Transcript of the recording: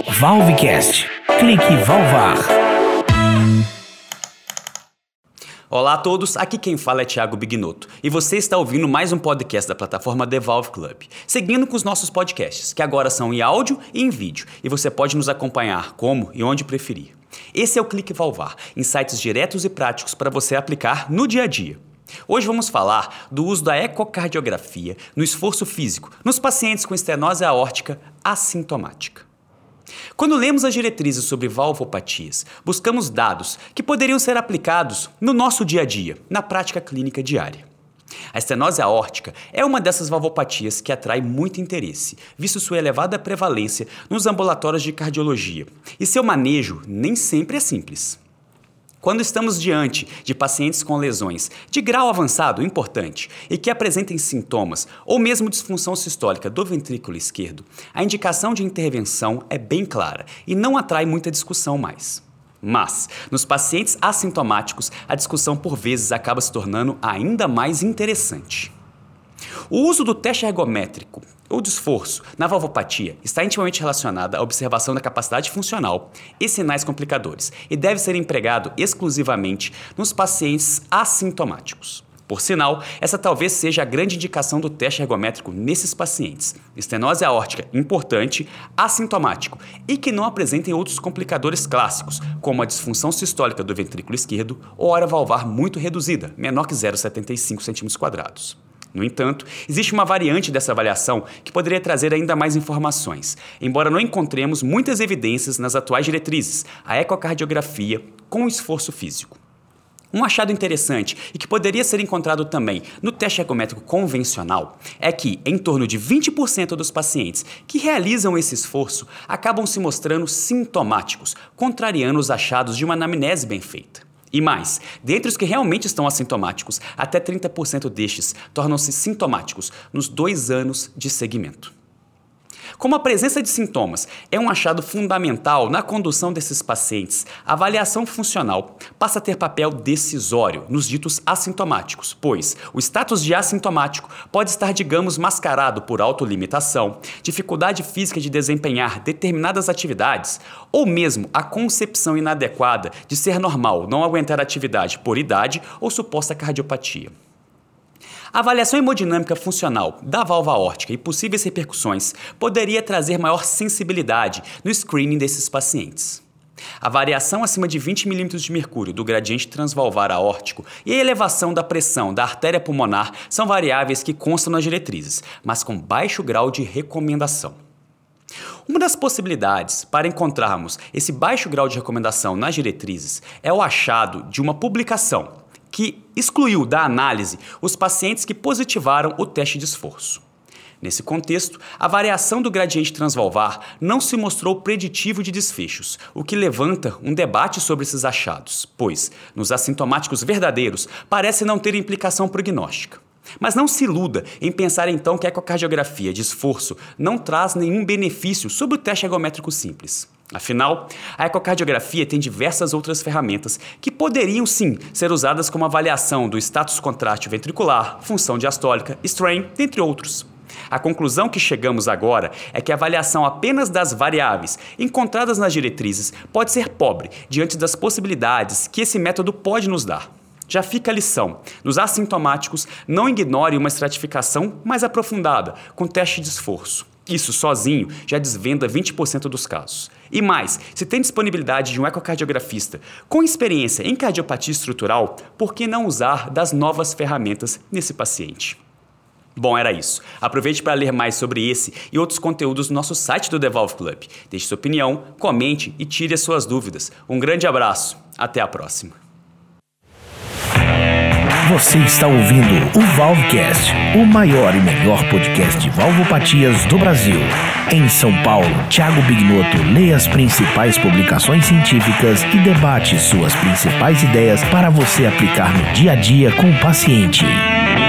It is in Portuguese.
Valvecast. Clique Valvar. Olá a todos, aqui quem fala é Thiago Bignotto e você está ouvindo mais um podcast da plataforma The Valve Club. Seguindo com os nossos podcasts, que agora são em áudio e em vídeo, e você pode nos acompanhar como e onde preferir. Esse é o Clique Valvar, insights diretos e práticos para você aplicar no dia a dia. Hoje vamos falar do uso da ecocardiografia no esforço físico nos pacientes com estenose aórtica assintomática. Quando lemos as diretrizes sobre valvopatias, buscamos dados que poderiam ser aplicados no nosso dia a dia, na prática clínica diária. A estenose aórtica é uma dessas valvopatias que atrai muito interesse, visto sua elevada prevalência nos ambulatórios de cardiologia, e seu manejo nem sempre é simples. Quando estamos diante de pacientes com lesões de grau avançado importante e que apresentem sintomas ou mesmo disfunção sistólica do ventrículo esquerdo, a indicação de intervenção é bem clara e não atrai muita discussão mais. Mas, nos pacientes assintomáticos, a discussão por vezes acaba se tornando ainda mais interessante. O uso do teste ergométrico ou de esforço na valvopatia está intimamente relacionado à observação da capacidade funcional e sinais complicadores e deve ser empregado exclusivamente nos pacientes assintomáticos. Por sinal, essa talvez seja a grande indicação do teste ergométrico nesses pacientes. Estenose aórtica importante, assintomático e que não apresentem outros complicadores clássicos, como a disfunção sistólica do ventrículo esquerdo ou hora valvar muito reduzida, menor que 0,75 cm². No entanto, existe uma variante dessa avaliação que poderia trazer ainda mais informações, embora não encontremos muitas evidências nas atuais diretrizes, a ecocardiografia com esforço físico. Um achado interessante e que poderia ser encontrado também no teste ergométrico convencional é que, em torno de 20% dos pacientes que realizam esse esforço acabam se mostrando sintomáticos, contrariando os achados de uma anamnese bem feita. E mais, dentre os que realmente estão assintomáticos, até 30% destes tornam-se sintomáticos nos 2 anos de seguimento. Como a presença de sintomas é um achado fundamental na condução desses pacientes, a avaliação funcional passa a ter papel decisório nos ditos assintomáticos, pois o status de assintomático pode estar, digamos, mascarado por autolimitação, dificuldade física de desempenhar determinadas atividades, ou mesmo a concepção inadequada de ser normal não aguentar atividade por idade ou suposta cardiopatia. A avaliação hemodinâmica funcional da válvula aórtica e possíveis repercussões poderia trazer maior sensibilidade no screening desses pacientes. A variação acima de 20 mm de mercúrio do gradiente transvalvar aórtico e a elevação da pressão da artéria pulmonar são variáveis que constam nas diretrizes, mas com baixo grau de recomendação. Uma das possibilidades para encontrarmos esse baixo grau de recomendação nas diretrizes é o achado de uma publicação que excluiu da análise os pacientes que positivaram o teste de esforço. Nesse contexto, a variação do gradiente transvalvar não se mostrou preditivo de desfechos, o que levanta um debate sobre esses achados, pois, nos assintomáticos verdadeiros, parece não ter implicação prognóstica. Mas não se iluda em pensar então que a ecocardiografia de esforço não traz nenhum benefício sobre o teste ergométrico simples. Afinal, a ecocardiografia tem diversas outras ferramentas que poderiam sim ser usadas como avaliação do status contrátil ventricular, função diastólica, strain, dentre outros. A conclusão que chegamos agora é que a avaliação apenas das variáveis encontradas nas diretrizes pode ser pobre diante das possibilidades que esse método pode nos dar. Já fica a lição: nos assintomáticos, não ignore uma estratificação mais aprofundada com teste de esforço. Isso sozinho já desvenda 20% dos casos. E mais, se tem disponibilidade de um ecocardiografista com experiência em cardiopatia estrutural, por que não usar das novas ferramentas nesse paciente? Bom, era isso. Aproveite para ler mais sobre esse e outros conteúdos no nosso site do The Valve Club. Deixe sua opinião, comente e tire as suas dúvidas. Um grande abraço. Até a próxima. Você está ouvindo o Valvecast, o maior e melhor podcast de valvopatias do Brasil. Em São Paulo, Thiago Bignotto lê as principais publicações científicas e debate suas principais ideias para você aplicar no dia a dia com o paciente.